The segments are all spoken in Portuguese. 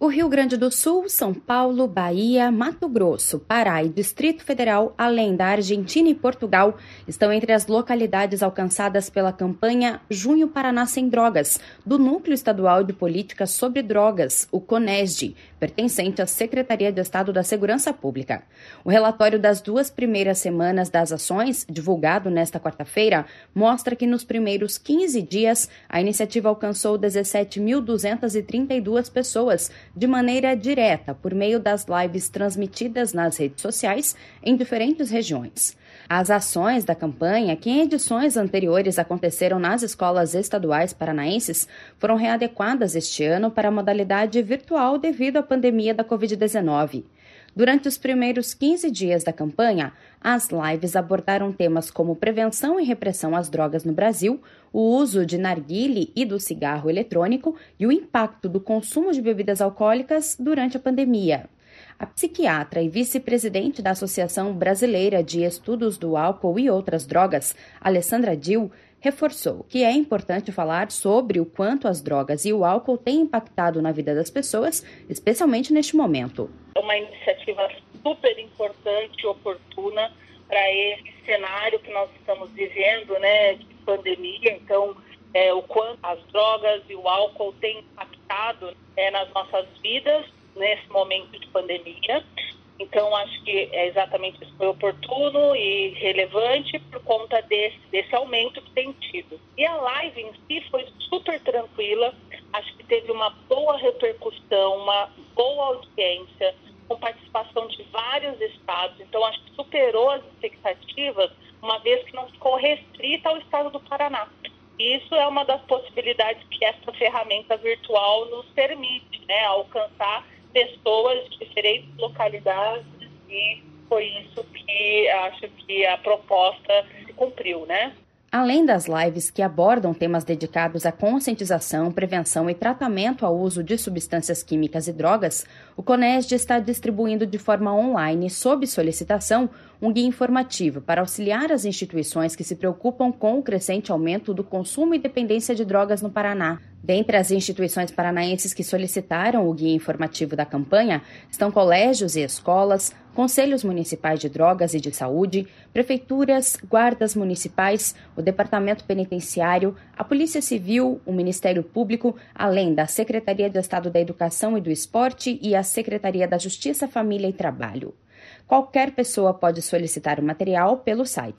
O Rio Grande do Sul, São Paulo, Bahia, Mato Grosso, Pará e Distrito Federal, além da Argentina e Portugal, estão entre as localidades alcançadas pela campanha Junho Paraná Sem Drogas, do Núcleo Estadual de Políticas sobre Drogas, o CONESD, pertencente à Secretaria de Estado da Segurança Pública. O relatório das 2 primeiras semanas das ações, divulgado nesta quarta-feira, mostra que nos primeiros 15 dias a iniciativa alcançou 17.232 pessoas, de maneira direta, por meio das lives transmitidas nas redes sociais em diferentes regiões. As ações da campanha, que em edições anteriores aconteceram nas escolas estaduais paranaenses, foram readequadas este ano para a modalidade virtual devido à pandemia da Covid-19. Durante os primeiros 15 dias da campanha, as lives abordaram temas como prevenção e repressão às drogas no Brasil, o uso de narguile e do cigarro eletrônico e o impacto do consumo de bebidas alcoólicas durante a pandemia. A psiquiatra e vice-presidente da Associação Brasileira de Estudos do Álcool e Outras Drogas, Alessandra Dil, reforçou que é importante falar sobre o quanto as drogas e o álcool têm impactado na vida das pessoas, especialmente neste momento. É uma iniciativa super importante e oportuna para esse cenário que nós estamos vivendo, de pandemia. Então, o quanto as drogas e o álcool têm impactado nas nossas vidas nesse momento de pandemia. Então, acho que exatamente isso foi oportuno e relevante por conta desse aumento que tem tido. E a live em si foi super tranquila, acho que teve uma boa repercussão, uma boa audiência, com participação de vários estados. Então, acho que superou as expectativas, uma vez que não ficou restrita ao estado do Paraná. E isso é uma das possibilidades que essa ferramenta virtual nos permite, alcançar pessoas de diferentes localidades, e foi isso que acho que a proposta se cumpriu, Além das lives que abordam temas dedicados à conscientização, prevenção e tratamento ao uso de substâncias químicas e drogas, o CONESD está distribuindo de forma online, sob solicitação, um guia informativo para auxiliar as instituições que se preocupam com o crescente aumento do consumo e dependência de drogas no Paraná. Dentre as instituições paranaenses que solicitaram o guia informativo da campanha estão colégios e escolas, conselhos municipais de drogas e de saúde, prefeituras, guardas municipais, o Departamento Penitenciário, a Polícia Civil, o Ministério Público, além da Secretaria de Estado da Educação e do Esporte e a Secretaria da Justiça, Família e Trabalho. Qualquer pessoa pode solicitar o material pelo site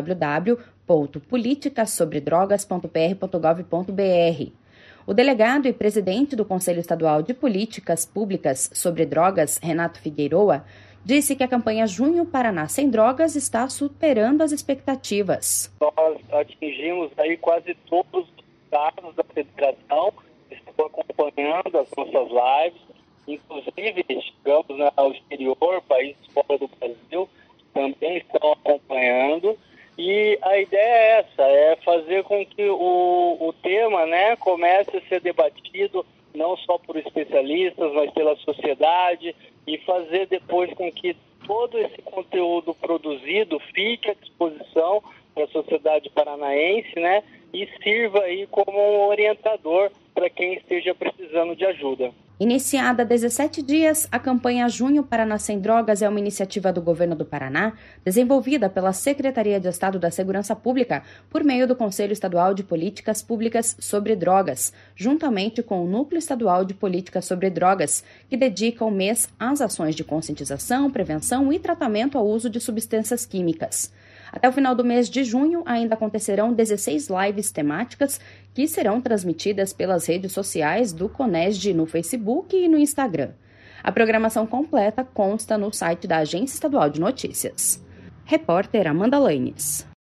www.politicasobredrogas.pr.gov.br. O delegado e presidente do Conselho Estadual de Políticas Públicas sobre Drogas, Renato Figueiroa, disse que a campanha Junho Paraná Sem Drogas está superando as expectativas. Nós atingimos aí quase todos os estados da federação, estão acompanhando as nossas lives, inclusive chegamos ao exterior, países fora do Brasil, também estão acompanhando. E a ideia é essa, é fazer com que o tema comece a ser debatido não só por especialistas, mas pela sociedade, e fazer depois com que todo esse conteúdo produzido fique à disposição para a sociedade paranaense, e sirva aí como um orientador para quem esteja precisando de ajuda. Iniciada há 17 dias, a campanha Junho Paraná Sem Drogas é uma iniciativa do Governo do Paraná, desenvolvida pela Secretaria de Estado da Segurança Pública por meio do Conselho Estadual de Políticas Públicas sobre Drogas, juntamente com o Núcleo Estadual de Políticas sobre Drogas, que dedica o mês às ações de conscientização, prevenção e tratamento ao uso de substâncias químicas. Até o final do mês de junho, ainda acontecerão 16 lives temáticas que serão transmitidas pelas redes sociais do CONESD no Facebook e no Instagram. A programação completa consta no site da Agência Estadual de Notícias. Repórter Amanda Lanes.